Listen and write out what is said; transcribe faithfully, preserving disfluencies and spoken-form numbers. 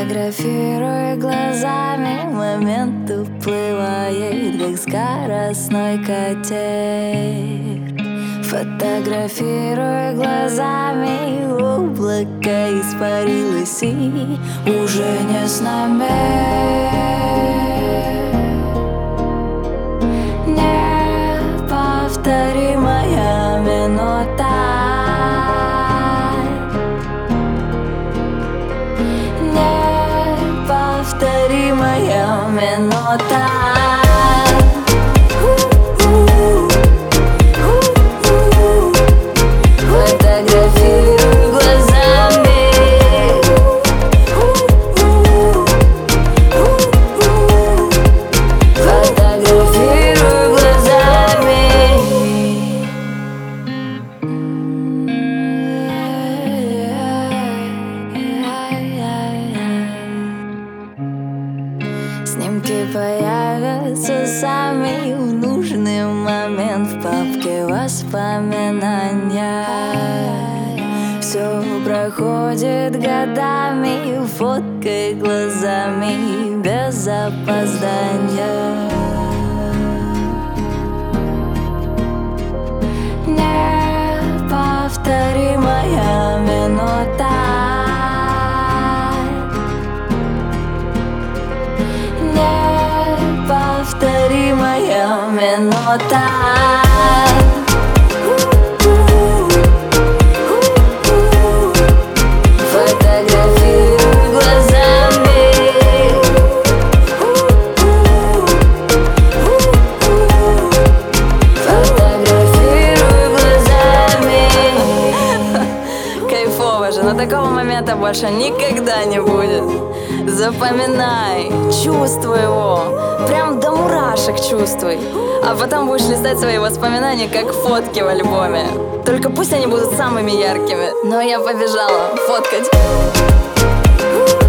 Фотографируя глазами, момент уплывает, как скоростной катер. Фотографируя глазами, облако испарилось и уже не с нами. Неповторимая минута, неповторимая минута. Фотографирую глазами, фотографирую глазами. Снимки появятся сами в нужный момент в папке воспоминания. Все проходит годами, фоткой глазами, без опоздания. Неповторимая минута, неповторимая минута. Фотографирую глазами, фотографирую глазами. Кайфово же, но такого момента больше никогда не будет. Запоминай, чувствуй его, прям до мурашек чувствуй. А потом будешь листать свои воспоминания, как фотки в альбоме. Только пусть они будут самыми яркими. Но я побежала фоткать.